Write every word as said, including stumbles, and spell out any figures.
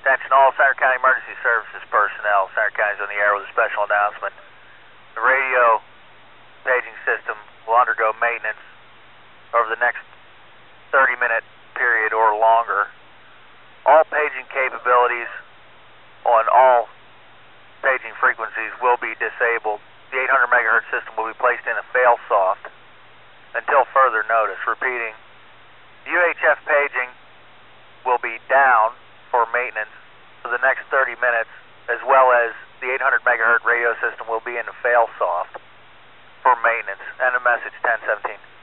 Attention all Center County Emergency Services personnel. Center County's on the air with a special announcement. The radio paging system will undergo maintenance over the next thirty minute period or longer. All paging capabilities on all paging frequencies will be disabled. The eight hundred megahertz system will be placed in a fail-soft until further notice. Repeating, U H F paging will be down for maintenance for the next thirty minutes, as well as the eight hundred megahertz radio system will be in a fail-soft for maintenance. End of message ten seventeen.